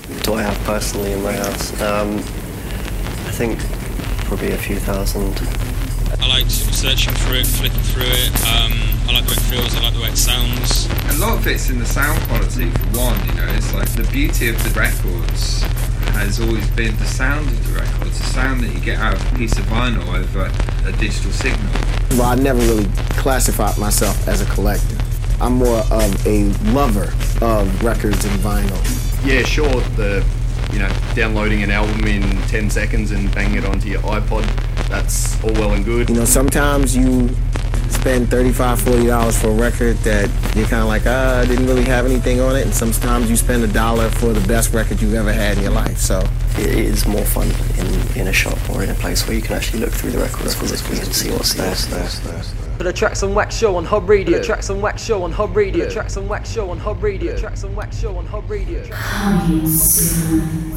do I have personally in my house? I think probably a few thousand. I like sort of searching through it, flicking through it. I like the way it feels, I like the way it sounds. A lot of it's in the sound quality, for one, you know. It's like the beauty of the records has always been the sound of the records, the sound that you get out of a piece of vinyl over a digital signal. Well, I never really classified myself as a collector. I'm more of a lover of records and vinyl. Yeah, sure, downloading an album in 10 seconds and banging it onto your iPod, that's all well and good. You know, sometimes you spend $35, $40 for a record that you're kind of like, I didn't really have anything on it, and sometimes you spend $1 for the best record you've ever had in your life, so. It is more fun in a shop or in a place where you can actually look through the records physically and see what's there. For the Tracks on Wax show on Hub Radio. Tracks on Wax show on Hub Radio. Tracks on Wax show on Hub Radio. Tracks on Wax show on Hub Radio. Coming soon.